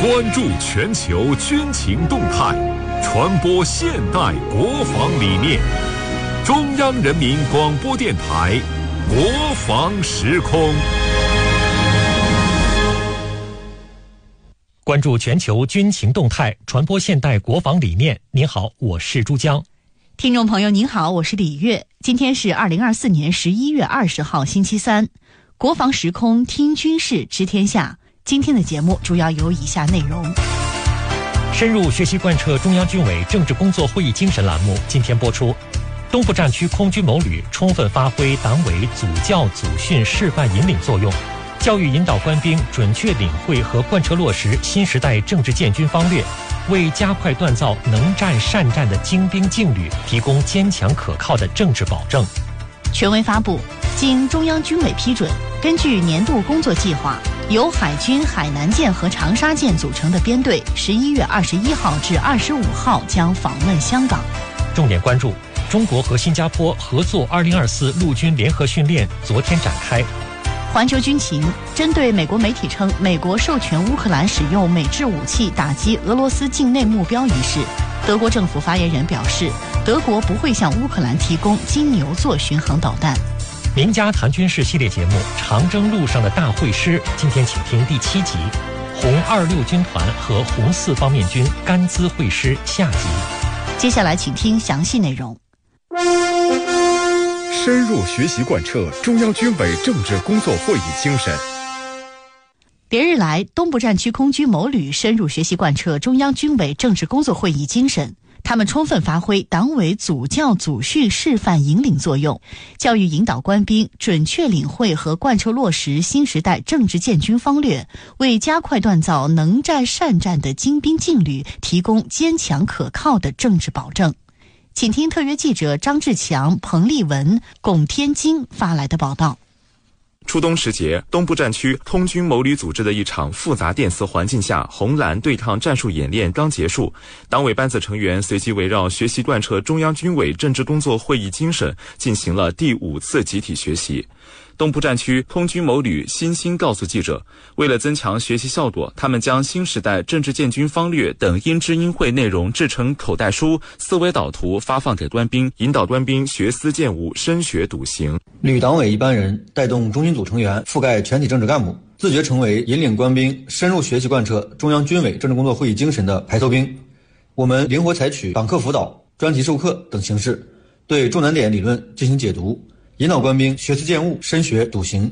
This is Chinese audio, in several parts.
关注全球军情动态，传播现代国防理念。中央人民广播电台国防时空。 关注全球军情动态，传播现代国防理念。您好，我是珠江。 听众朋友您好，我是李月。今天是2024年11月20号星期三，国防时空听军事知天下。今天的节目主要有以下内容： 深入学习贯彻中央军委政治工作会议精神栏目今天播出。东部战区空军某旅充分发挥党委组教组训示范引领作用，教育引导官兵准确领会和贯彻落实新时代政治建军方略，为加快锻造能战善战的精兵劲旅提供坚强可靠的政治保证。 权威发布，经中央军委批准，根据年度工作计划，由海军海南舰和长沙舰组成的编队11月21号至25号将访问香港。 重点关注，中国和新加坡合作2024陆军联合训练昨天展开。 环球军情，针对美国媒体称美国授权乌克兰使用美制武器打击俄罗斯境内目标一事，德国政府发言人表示，德国不会向乌克兰提供金牛座巡航导弹。 名家谈军事系列节目《长征路上的大会师》，今天请听第7集，红26军团和红4方面军甘孜会师下集。 接下来请听详细内容。 深入学习贯彻中央军委政治工作会议精神。 连日来，东部战区空军某旅深入学习贯彻中央军委政治工作会议精神，他们充分发挥党委组教组训示范引领作用，教育引导官兵准确领会和贯彻落实新时代政治建军方略，为加快锻造能战善战的精兵劲旅提供坚强可靠的政治保证。请听特约记者张志强、彭丽文、龚天津发来的报道。 初冬时节，东部战区空军某旅组织的一场复杂电磁环境下红蓝对抗战术演练刚结束，党委班子成员随即围绕学习贯彻中央军委政治工作会议精神进行了第5次集体学习。东部战区空军某旅新兴告诉记者，为了增强学习效果，他们将新时代政治建军方略等应知应会内容制成口袋书、思维导图发放给官兵，引导官兵学思践悟，深学笃行。 旅党委一般人带动中军组成员，覆盖全体政治干部，自觉成为引领官兵深入学习贯彻中央军委政治工作会议精神的排头兵。我们灵活采取党课辅导、专题授课等形式，对重难点理论进行解读，引导官兵学思践悟，深学笃行。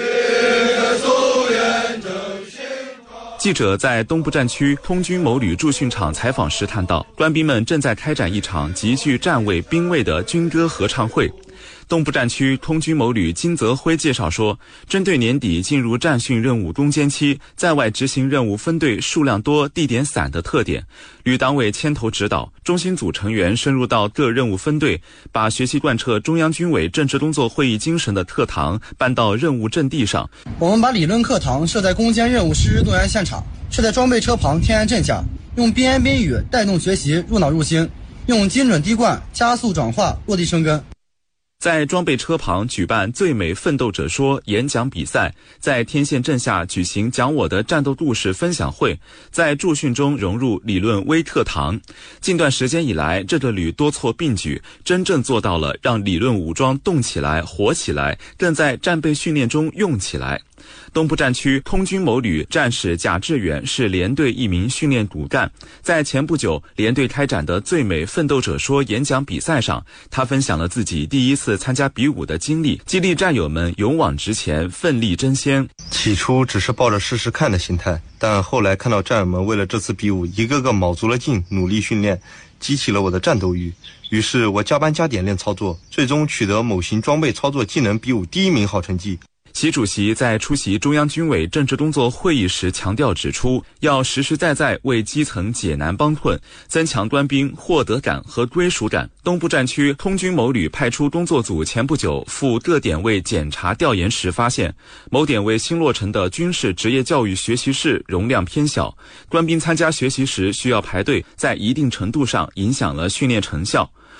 记者在东部战区空军某旅驻训场采访时谈到，官兵们正在开展一场极具站位兵味的军歌合唱会。东部战区空军某旅金泽辉介绍说，针对年底进入战训任务攻坚期，在外执行任务分队数量多、地点散的特点，旅党委牵头指导，中心组成员深入到各任务分队，把学习贯彻中央军委政治工作会议精神的课堂搬到任务阵地上。 我们把理论课堂设在攻坚任务实施动员现场，设在装备车旁天然阵下，用边言边语带动学习入脑入心，用精准滴灌加速转化落地生根。 在装备车旁举办最美奋斗者说演讲比赛，在天线阵下举行讲我的战斗故事分享会，在驻训中融入理论微课堂。近段时间以来，这个旅多措并举，真正做到了让理论武装动起来、活起来，更在战备训练中用起来。东部战区空军某旅战士贾志远是连队一名训练骨干，在前不久连队开展的最美奋斗者说演讲比赛上，他分享了自己第一次参加比武的经历，激励战友们勇往直前，奋力争先。 起初只是抱着试试看的心态，但后来看到战友们为了这次比武一个个卯足了劲，努力训练，激起了我的战斗欲。于是我加班加点练操作，最终取得某型装备操作技能比武第1名好成绩。 习主席在出席中央军委政治工作会议时强调指出，要实实在在为基层解难帮困，增强官兵获得感和归属感。东部战区空军某旅派出工作组前不久赴各点位检查调研时发现，某点位新落成的军事职业教育学习室容量偏小，官兵参加学习时需要排队，在一定程度上影响了训练成效。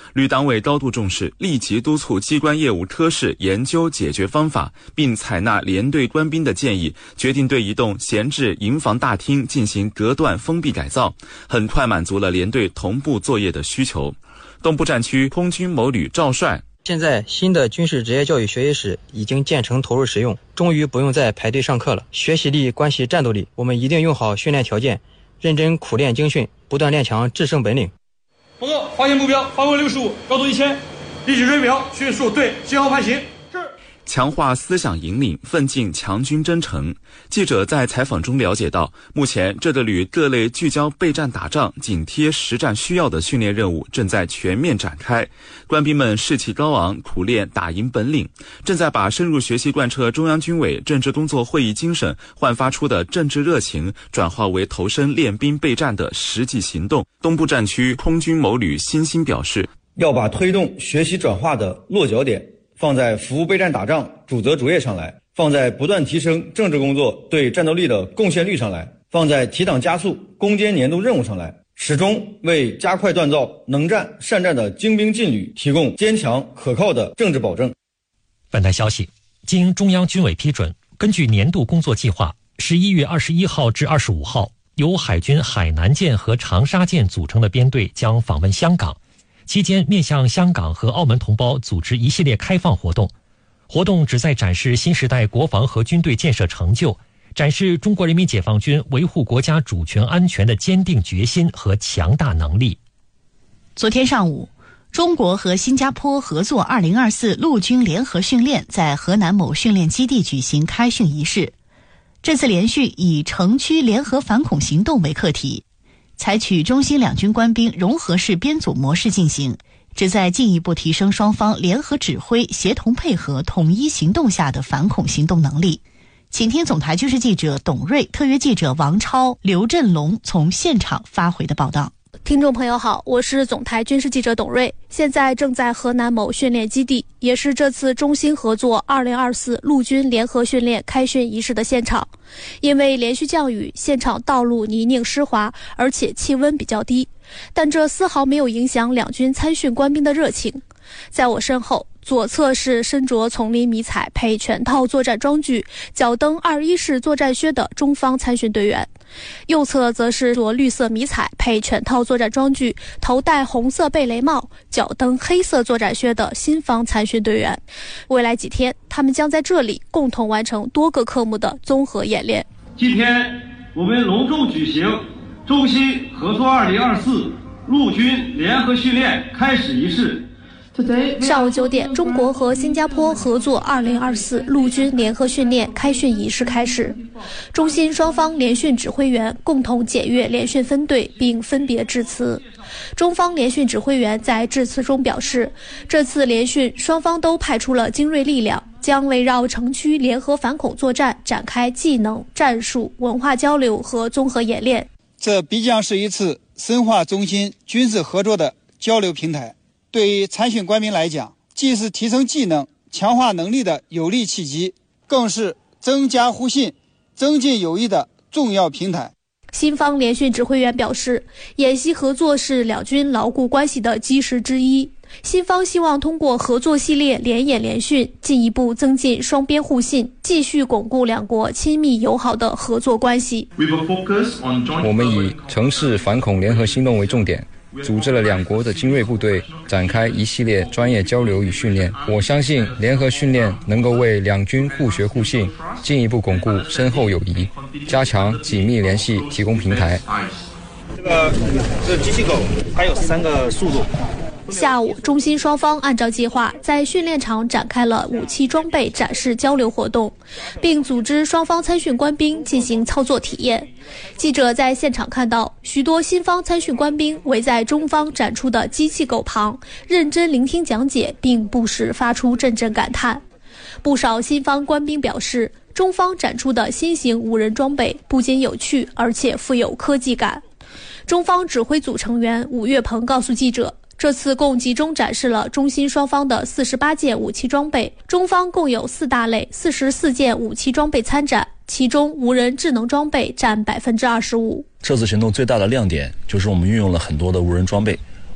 旅党委高度重视，立即督促机关业务科室研究解决方法，并采纳连队官兵的建议，决定对一栋闲置营房大厅进行隔断封闭改造，很快满足了连队同步作业的需求。东部战区空军某旅赵帅， 现在新的军事职业教育学习室已经建成投入使用，终于不用再排队上课了。学习力关系战斗力，我们一定用好训练条件，认真苦练精训，不断练强制胜本领。 报告，发现目标，方位65，高度1000，立即追瞄，迅速对信号判行。 强化思想引领，奋进强军征程。记者在采访中了解到，目前这个旅各类聚焦备战打仗、紧贴实战需要的训练任务正在全面展开，官兵们士气高昂，苦练打赢本领，正在把深入学习贯彻中央军委政治工作会议精神焕发出的政治热情，转化为投身练兵备战的实际行动。东部战区空军某旅欣欣表示， 要把推动学习转化的落脚点放在服务备战打仗主责主业上来，放在不断提升政治工作对战斗力的贡献率上来，放在提档加速攻坚年度任务上来，始终为加快锻造能战善战的精兵劲旅提供坚强可靠的政治保证。 本台消息，经中央军委批准，根据年度工作计划，11月21号至25号，由海军海南舰和长沙舰组成的编队将访问香港，期间面向香港和澳门同胞组织一系列开放活动，活动旨在展示新时代国防和军队建设成就，展示中国人民解放军维护国家主权安全的坚定决心和强大能力。 昨天上午，中国和新加坡合作2024陆军联合训练在河南某训练基地举行开训仪式。这次联训以城区联合反恐行动为课题，采取中新两军官兵融合式编组模式进行，旨在进一步提升双方联合指挥、协同配合、统一行动下的反恐行动能力。请听总台军事记者董瑞、特约记者王超、刘振龙从现场发回的报道。 听众朋友好，我是总台军事记者董瑞，现在正在河南某训练基地，也是这次中新合作2024陆军联合训练开训仪式的现场。因为连续降雨，现场道路泥泞湿滑，而且气温比较低，但这丝毫没有影响两军参训官兵的热情。在我身后，左侧是身着丛林迷彩配全套作战装具、脚蹬21式作战靴的中方参训队员，右侧则是着绿色迷彩配全套作战装具、头戴红色贝雷帽、脚蹬黑色作战靴的新方参训队员。未来几天，他们将在这里共同完成多个科目的综合演练。 今天我们隆重举行中新合作2024陆军联合训练开始仪式。 上午9点，中国和新加坡合作2024陆军联合训练开训仪式开始。中新双方联训指挥员共同检阅联训分队，并分别致辞。中方联训指挥员在致辞中表示，这次联训双方都派出了精锐力量，将围绕城区联合反恐作战展开技能、战术、文化交流和综合演练。 这必将是一次深化中新军事合作的交流平台。对于参训官兵来讲，既是提升技能、强化能力的有力契机，更是增加互信、增进友谊的重要平台。 新方联训指挥员表示，演习合作是两军牢固关系的基石之一。新方希望通过合作系列联演联训，进一步增进双边互信，继续巩固两国亲密友好的合作关系。 我们以城市反恐联合行动为重点，组织了两国的精锐部队，展开一系列专业交流与训练。我相信联合训练能够为两军互学互信，进一步巩固深厚友谊，加强紧密联系提供平台。 这机器狗还有3个速度。 下午，中新双方按照计划在训练场展开了武器装备展示交流活动，并组织双方参训官兵进行操作体验。记者在现场看到，许多新方参训官兵围在中方展出的机器狗旁，认真聆听讲解，并不时发出阵阵感叹。不少新方官兵表示，中方展出的新型无人装备不仅有趣，而且富有科技感。中方指挥组成员武岳鹏告诉记者，这次共集中展示了中新双方的48件武器装备，中方共有4大类44件武器装备参展，其中无人智能装备占25%。 这次行动最大的亮点就是我们运用了很多的无人装备，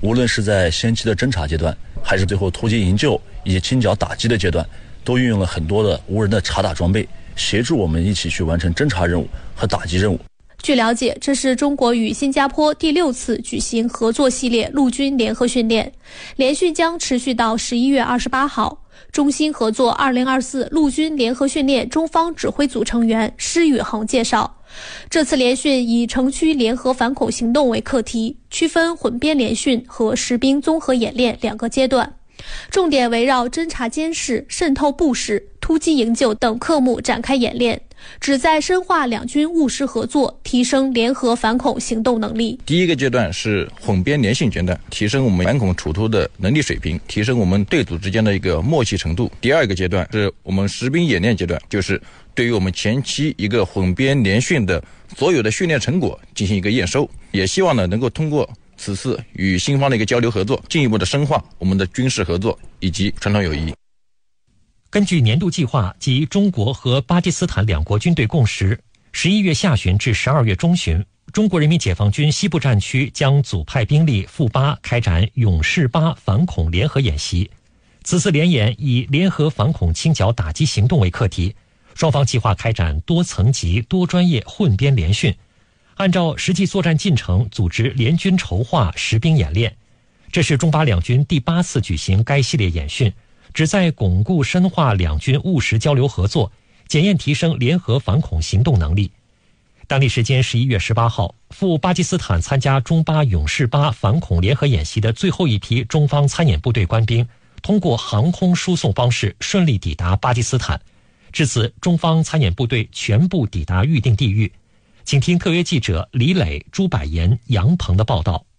无论是在先期的侦查阶段，还是最后突击营救以及清剿打击的阶段，都运用了很多的无人的查打装备，协助我们一起去完成侦查任务和打击任务。 据了解，这是中国与新加坡第6次举行合作系列陆军联合训练，连续将持续到11月28号。中新合作2024陆军联合训练中方指挥组成员施宇恒介绍，这次联训以城区联合反恐行动为课题，区分混编联训和实兵综合演练2个阶段，重点围绕侦察监视、渗透布势、突击营救等科目展开演练，旨在深化两军务实合作，提升联合反恐行动能力。 第一个阶段是混编联训阶段，提升我们反恐处突的能力水平，提升我们队组之间的一个默契程度。第二个阶段是我们实兵演练阶段，就是对于我们前期一个混编联训的所有的训练成果进行一个验收，也希望呢能够通过此次与新方的一个交流合作，进一步的深化我们的军事合作以及传统友谊。 根据年度计划及中国和巴基斯坦两国军队共识，11月下旬至12月中旬，中国人民解放军西部战区将组派兵力赴巴开展勇士巴反恐联合演习。此次联演以联合反恐清剿打击行动为课题，双方计划开展多层级多专业混编联训，按照实际作战进程组织联军筹划实兵演练。这是中巴两军第8次举行该系列演训，旨在巩固深化两军务实交流合作，检验提升联合反恐行动能力。当地时间11月18号，赴巴基斯坦参加中巴勇士巴反恐联合演习的最后一批中方参演部队官兵，通过航空输送方式顺利抵达巴基斯坦。至此，中方参演部队全部抵达预定地域。请听特约记者李磊、朱百言、杨鹏的报道。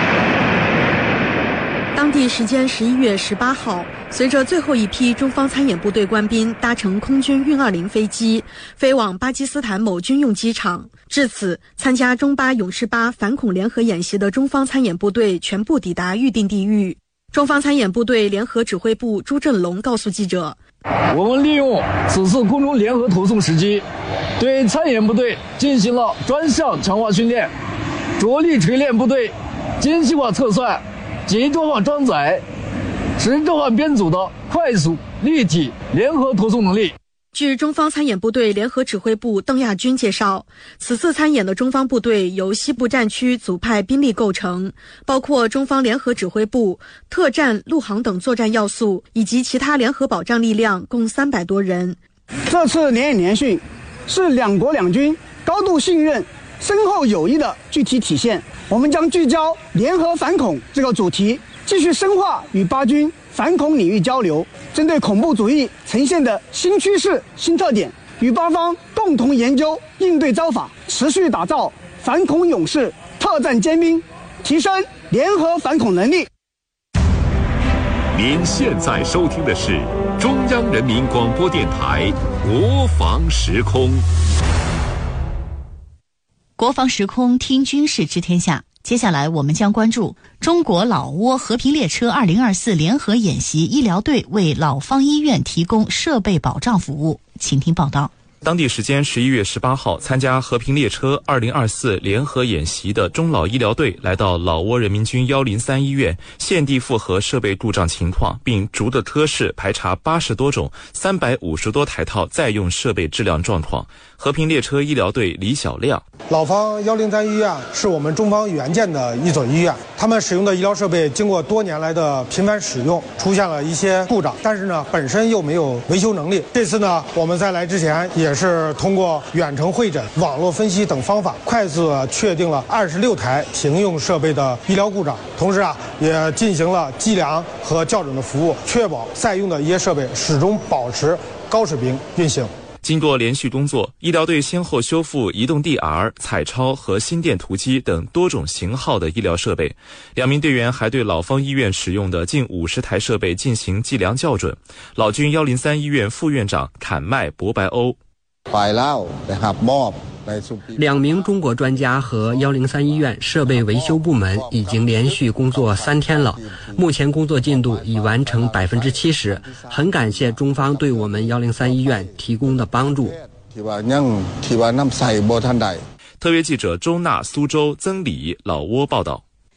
当地时间11月18号，随着最后一批中方参演部队官兵搭乘空军运20飞机飞往巴基斯坦某军用机场。至此，参加中巴勇士巴反恐联合演习的中方参演部队全部抵达预定地域。中方参演部队联合指挥部朱振龙告诉记者， 我们利用此次空中联合投送时机，对参演部队进行了专项强化训练，着力锤炼部队精细化测算、集中化装载、实质化编组的快速立体联合投送能力。 据中方参演部队联合指挥部邓亚军介绍，此次参演的中方部队由西部战区组派兵力构成，包括中方联合指挥部、特战、陆航等作战要素，以及其他联合保障力量，共300多人。 这次联演联训是两国两军高度信任、深厚友谊的具体体现。我们将聚焦联合反恐这个主题，继续深化与巴军反恐领域交流，针对恐怖主义呈现的新趋势、新特点，与巴方共同研究应对招法，持续打造反恐勇士、特战尖兵，提升联合反恐能力。 您现在收听的是中央人民广播电台国防时空。 国防时空，听军事知天下。接下来我们将关注中国老挝和平列车2024联合演习，医疗队为老方医院提供设备保障服务。请听报道。 当地时间11月18号，参加和平列车2024联合演习的中老医疗队来到老挝人民军103医院，现地复核设备故障情况，并逐的科室排查80多种、350多台套在用设备质量状况。和平列车医疗队李小亮： 老方103医院是我们中方援建的一所医院，他们使用的医疗设备经过多年来的频繁使用，出现了一些故障，但是呢，本身又没有维修能力。这次呢，我们在来之前也是通过远程会诊、网络分析等方法，快速确定了26台停用设备的医疗故障，同时也进行了计量和校准的服务，确保在用的一些设备始终保持高水平运行。 经过连续工作，医疗队先后修复移动 DR、彩超和心电图机等多种型号的医疗设备。2名队员还对老方医院使用的近50台设备进行计量校准。老军103医院副院长坎麦博白欧 2名中国专家和103医院设备维修部门已经连续工作3天了，目前工作进度已完成70%，很感谢中方对我们103医院提供的帮助。 特约记者周娜、苏州、曾礼老挝报道。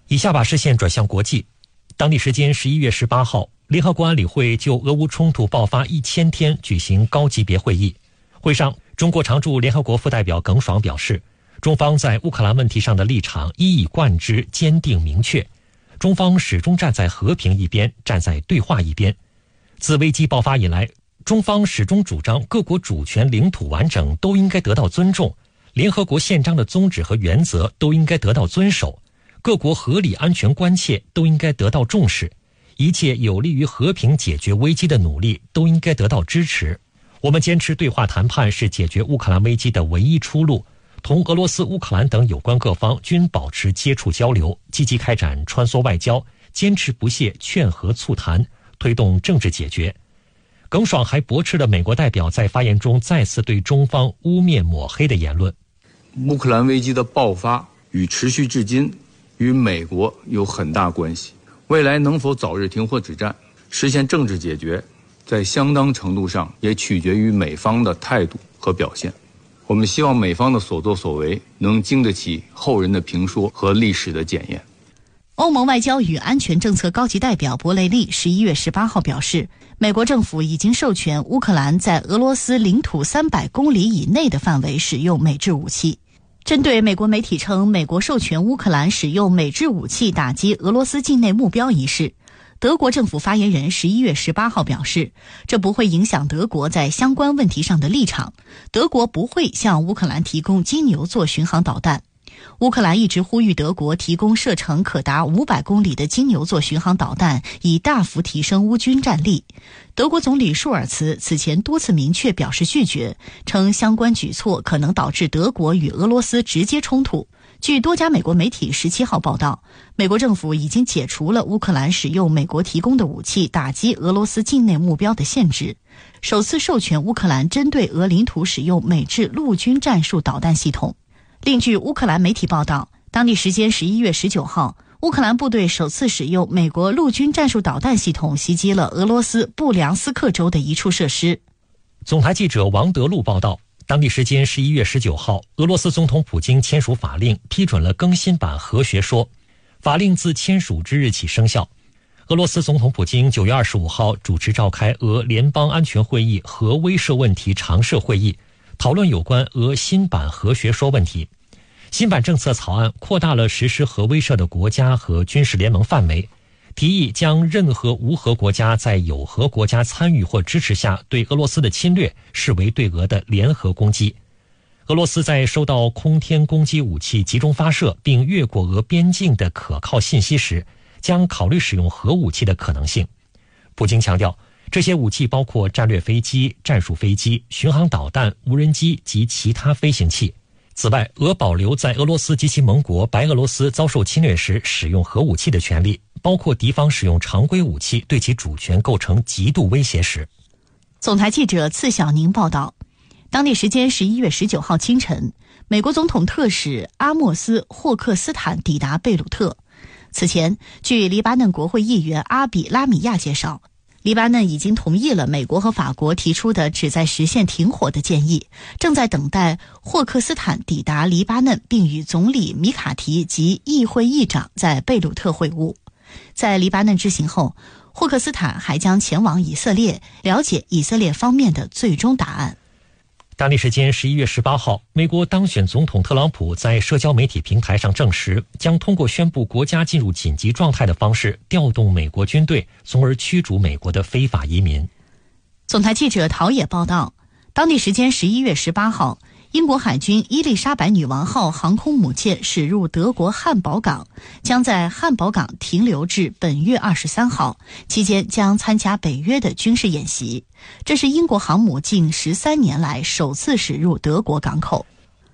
以下把视线转向国际。当地时间11月18号，联合国安理会就俄乌冲突爆发1000天举行高级别会议。会上，中国常驻联合国副代表耿爽表示，中方在乌克兰问题上的立场一以贯之，坚定明确。中方始终站在和平一边，站在对话一边。自危机爆发以来，中方始终主张各国主权领土完整都应该得到尊重，联合国宪章的宗旨和原则都应该得到遵守，各国合理安全关切都应该得到重视，一切有利于和平解决危机的努力都应该得到支持。我们坚持对话谈判是解决乌克兰危机的唯一出路，同俄罗斯、乌克兰等有关各方均保持接触交流，积极开展穿梭外交，坚持不懈劝和促谈，推动政治解决。耿爽还驳斥了美国代表在发言中再次对中方污蔑抹黑的言论。 乌克兰危机的爆发与持续至今与美国有很大关系，未来能否早日停火止战，实现政治解决，在相当程度上也取决于美方的态度和表现。我们希望美方的所作所为能经得起后人的评说和历史的检验。 欧盟外交与安全政策高级代表博雷利11月18号表示，美国政府已经授权乌克兰在俄罗斯领土300公里以内的范围使用美制武器。针对美国媒体称美国授权乌克兰使用美制武器打击俄罗斯境内目标一事，德国政府发言人11月18号表示，这不会影响德国在相关问题上的立场，德国不会向乌克兰提供金牛座巡航导弹。乌克兰一直呼吁德国提供射程可达500公里的金牛座巡航导弹，以大幅提升乌军战力。德国总理舒尔茨此前多次明确表示拒绝，称相关举措可能导致德国与俄罗斯直接冲突。据多家美国媒体17号报道，美国政府已经解除了乌克兰使用美国提供的武器打击俄罗斯境内目标的限制，首次授权乌克兰针对俄领土使用美制陆军战术导弹系统。另据乌克兰媒体报道，当地时间11月19号，乌克兰部队首次使用美国陆军战术导弹系统袭击了俄罗斯布良斯克州的一处设施。 总台记者王德禄报道，当地时间11月19号，俄罗斯总统普京签署法令，批准了更新版核学说。法令自签署之日起生效。俄罗斯总统普京9月25号主持召开俄联邦安全会议核威慑问题常设会议，讨论有关俄新版核学说问题。新版政策草案扩大了实施核威慑的国家和军事联盟范围，提议将任何无核国家在有核国家参与或支持下对俄罗斯的侵略视为对俄的联合攻击。俄罗斯在收到空天攻击武器集中发射并越过俄边境的可靠信息时，将考虑使用核武器的可能性。普京强调，这些武器包括战略飞机、战术飞机、巡航导弹、无人机及其他飞行器。此外，俄保留在俄罗斯及其盟国白俄罗斯遭受侵略时使用核武器的权利，包括敌方使用常规武器对其主权构成极度威胁时。 总台记者次小宁报道，当地时间11月19号清晨，美国总统特使阿莫斯·霍克斯坦抵达贝鲁特。此前，据黎巴嫩国会议员阿比拉米亚介绍，黎巴嫩已经同意了美国和法国提出的旨在实现停火的建议，正在等待霍克斯坦抵达黎巴嫩，并与总理米卡提及议会议长在贝鲁特会晤。在黎巴嫩之行后，霍克斯坦还将前往以色列，了解以色列方面的最终答案。 当地时间11月18号，美国当选总统特朗普在社交媒体平台上证实，将通过宣布国家进入紧急状态的方式调动美国军队，从而驱逐美国的非法移民。 总台记者陶冶报道，当地时间11月18号，英国海军伊丽莎白女王号航空母舰驶入德国汉堡港，将在汉堡港停留至本月23号，期间将参加北约的军事演习。这是英国航母近13年来首次驶入德国港口。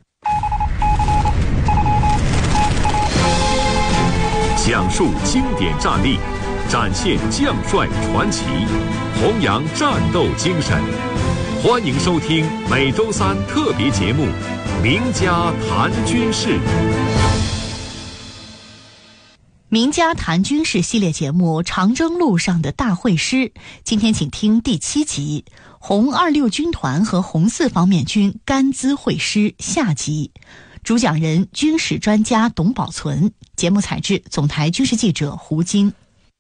讲述经典战例，展现将帅传奇，弘扬战斗精神。欢迎收听每周三特别节目《名家谈军事》。 名家谈军事系列节目《长征路上的大会师》，今天请听第7集《红26军团和红4方面军甘孜会师》下集。 主讲人军事专家董宝存。节目采制总台军事记者胡晶。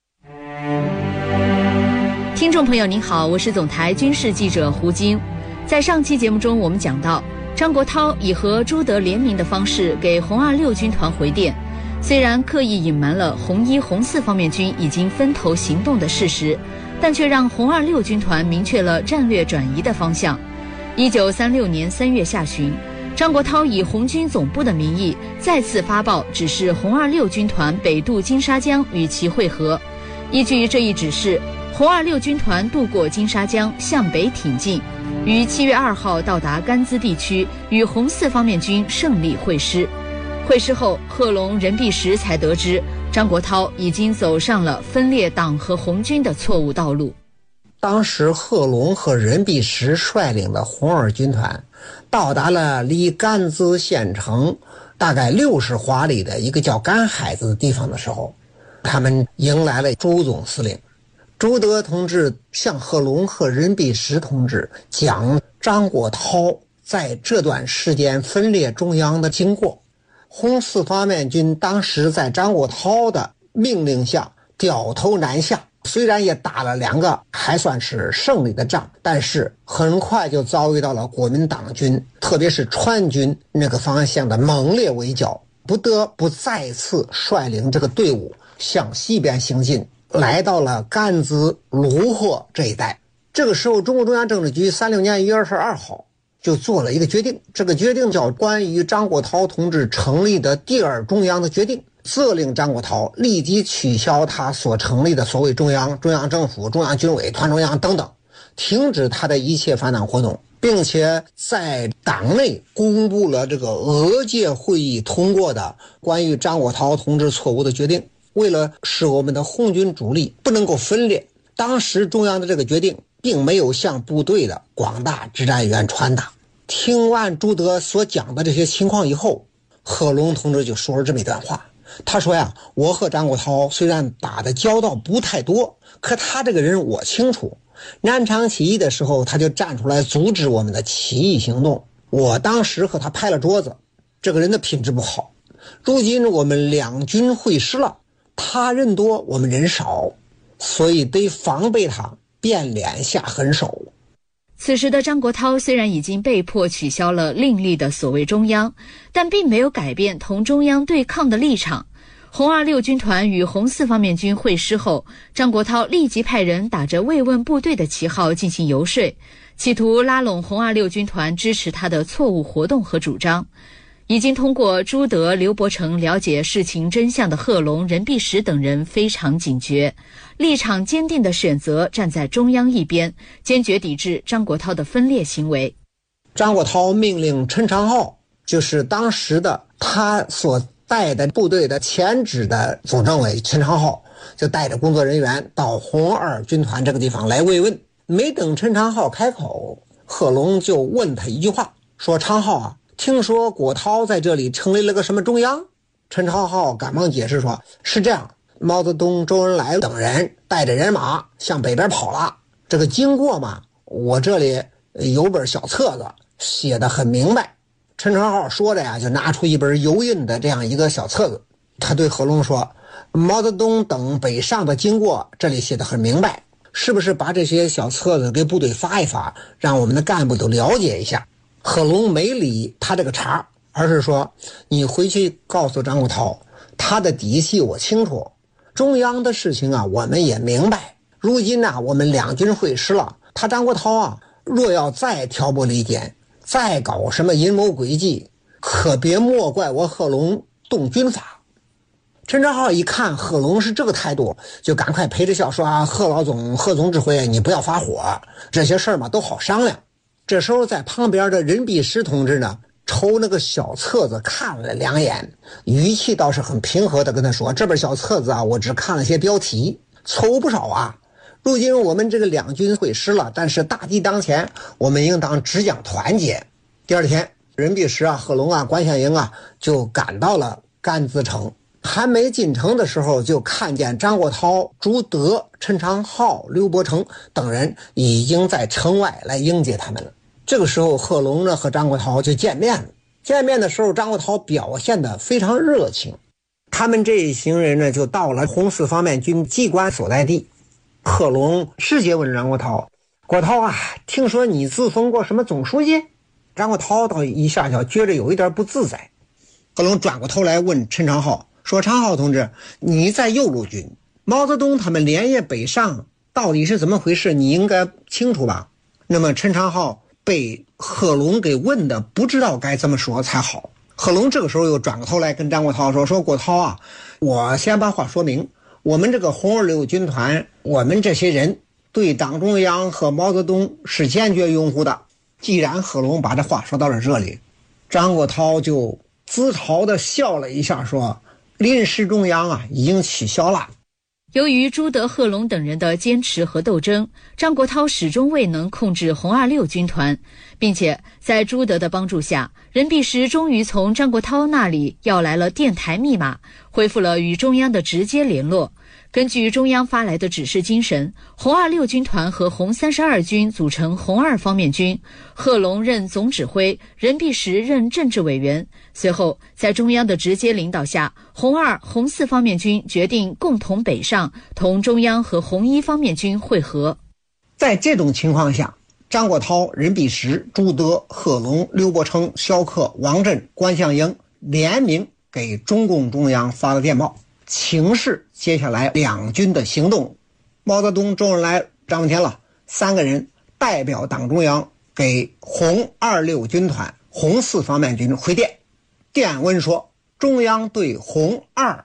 听众朋友您好，我是总台军事记者胡晶。在上期节目中，我们讲到张国焘以和朱德联名的方式给红26军团回电，虽然刻意隐瞒了红1、红4方面军已经分头行动的事实，但却让红26军团明确了战略转移的方向。1936年3月下旬，张国焘以红军总部的名义再次发报，指示红26军团北渡金沙江与其会合。依据这一指示，红26军团渡过金沙江向北挺进，于7月2号到达甘孜地区，与红4方面军胜利会师。会师后，贺龙、任弼时才得知张国焘已经走上了分裂党和红军的错误道路。 当时贺龙和任弼时率领的红2军团到达了离甘孜县城大概60华里的一个叫甘海子的地方的时候，他们迎来了朱总司令。朱德同志向贺龙和任弼时同志讲张国焘在这段时间分裂中央的经过。红4方面军当时在张国焘的命令下掉头南下，虽然也打了2个还算是胜利的仗，但是很快就遭遇到了国民党军，特别是川军那个方向的猛烈围剿，不得不再次率领这个队伍向西边行进，来到了甘孜卢霍这一带。这个时候，中共中央政治局36年1月22号就做了一个决定，这个决定叫关于张国焘同志成立的第2中央的决定，责令张国焘立即取消他所成立的所谓中央政府、中央军委、团中央等等，停止他的一切反党活动，并且在党内公布了这个俄界会议通过的关于张国焘同志错误的决定。为了使我们的红军主力不能够分裂，当时中央的这个决定并没有向部队的广大指战员传达。听完朱德所讲的这些情况以后，贺龙同志就说了这么一段话，他说呀，我和张国焘虽然打的交道不太多，可他这个人我清楚，南昌起义的时候他就站出来阻止我们的起义行动，我当时和他拍了桌子，这个人的品质不好。如今我们2军会师了，他人多我们人少，所以得防备他变脸下狠手。 此时的张国焘虽然已经被迫取消了另立的所谓中央，但并没有改变同中央对抗的立场。红26军团与红4方面军会师后，张国焘立即派人打着慰问部队的旗号进行游说，企图拉拢红26军团支持他的错误活动和主张。已经通过朱德、刘伯承了解事情真相的贺龙、任弼时等人非常警觉，立场坚定地选择站在中央一边，坚决抵制张国焘的分裂行为。 张国焘命令陈长浩，就是当时的他所带的部队的前指的总政委陈长浩，就带着工作人员到红2军团这个地方来慰问。没等陈长浩开口，贺龙就问他一句话，说长浩啊，听说国焘在这里成立了个什么中央？陈长浩赶忙解释说，是这样，毛泽东、周恩来等人带着人马向北边跑了，这个经过嘛，我这里有本小册子写得很明白。陈长浩说着呀，就拿出一本油印的这样一个小册子，他对贺龙说，毛泽东等北上的经过这里写得很明白，是不是把这些小册子给部队发一发，让我们的干部都了解一下？贺龙没理他这个茬，而是说，你回去告诉张国焘，他的底细我清楚，中央的事情啊我们也明白，如今啊我们2军会师了，他张国焘啊若要再挑拨离间，再搞什么阴谋诡计，可别莫怪我贺龙动军法。陈长浩一看贺龙是这个态度，就赶快陪着笑说啊，贺老总、贺总指挥，你不要发火，这些事儿嘛都好商量。这时候在旁边的任弼时同志呢，抽那个小册子看了2眼，语气倒是很平和的跟他说，这本小册子啊我只看了些标题，错误不少啊。如今我们这个2军会师了，但是大敌当前，我们应当只讲团结。第2天，任弼时啊、贺龙啊、关向营啊就赶到了甘孜城，还没进城的时候，就看见张国焘、朱德、陈长浩、刘伯承等人已经在城外来迎接他们了。这个时候，贺龙呢和张国焘就见面了。 见面的时候，张国焘表现得非常热情。他们这一行人呢，就到了红四方面军机关所在地。贺龙直接问张国焘：“国焘啊，听说你自封过什么总书记？”张国焘倒一下就觉着有一点不自在。贺龙转过头来问陈长浩说：“长浩同志，你在右路军，毛泽东他们连夜北上，到底是怎么回事？你应该清楚吧？”那么陈长浩被贺龙给问的不知道该怎么说才好。贺龙这个时候又转过头来跟张国焘说：“国焘啊，我先把话说明，我们这个红26军团，我们这些人对党中央和毛泽东是坚决拥护的。”既然贺龙把这话说到了这里，张国焘就自嘲地笑了一下，说：“临时中央啊，已经取消了。” 由于朱德、贺龙等人的坚持和斗争，张国焘始终未能控制红26军团，并且在朱德的帮助下，任弼时终于从张国焘那里要来了电台密码，恢复了与中央的直接联络。根据中央发来的指示精神，红26军团和红32军组成红2方面军，贺龙任总指挥，任弼时任政治委员。随后在中央的直接领导下，红2、红4方面军决定共同北上，同中央和红1方面军会合。 在这种情况下，张国焘、任弼时、朱德、贺龙、刘伯承、萧克、王震、关向应联名给中共中央发了电报，请示接下来两军的行动。毛泽东、周恩来、张闻天了3个人代表党中央给红26军团、红4方面军回电，电文说中央对红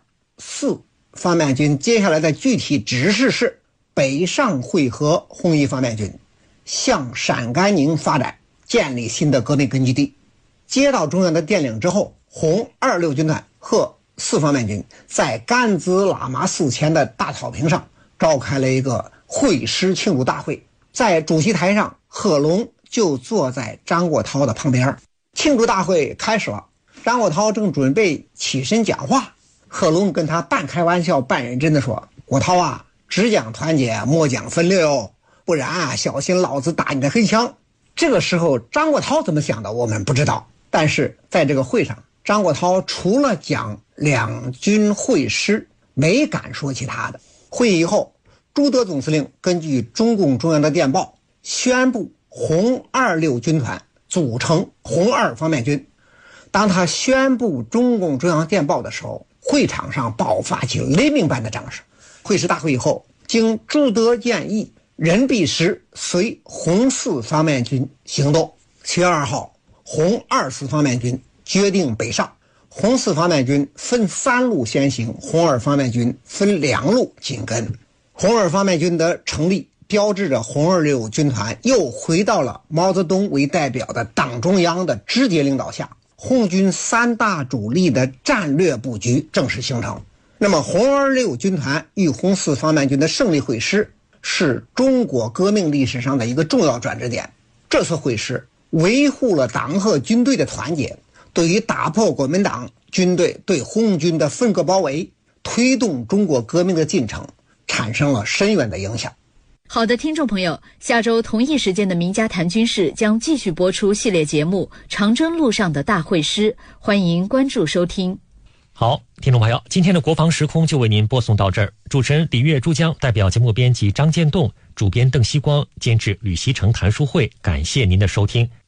2、4方面军接下来的具体指示是北上会合红1方面军，向陕甘宁发展，建立新的革命根据地。接到中央的电令之后，红26军团和4方面军在甘孜喇嘛寺前的大草坪上召开了一个会师庆祝大会。在主席台上，贺龙就坐在张国焘的旁边。庆祝大会开始了，张国焘正准备起身讲话，贺龙跟他半开玩笑半认真的说：“国焘啊，只讲团结，莫讲分裂哦，不然啊，小心老子打你的黑枪。”这个时候张国焘怎么想的我们不知道，但是在这个会上，张国焘除了讲两军会师，没敢说其他的。会议以后，朱德总司令根据中共中央的电报，宣布红26军团组成红2方面军。当他宣布中共中央电报的时候，会场上爆发起雷鸣般的掌声。会师大会以后，经朱德建议，任弼时随红4方面军行动。7月2号，红24方面军决定北上，红4方面军分3路先行，红2方面军分2路紧跟。红2方面军的成立标志着红26军团又回到了毛泽东为代表的党中央的直接领导下，红军3大主力的战略布局正式形成。那么红26军团与红4方面军的胜利会师是中国革命历史上的一个重要转折点。这次会师维护了党和军队的团结，对于打破国民党军队对红军的分割包围，推动中国革命的进程产生了深远的影响。 好的，听众朋友，下周同一时间的名家谈军事将继续播出系列节目《长征路上的大会师》，欢迎关注收听。 好，听众朋友，今天的国防时空就为您播送到这儿。主持人李月、珠江，代表节目编辑张建栋，主编邓希光，监制吕锡成、谭淑慧，感谢您的收听。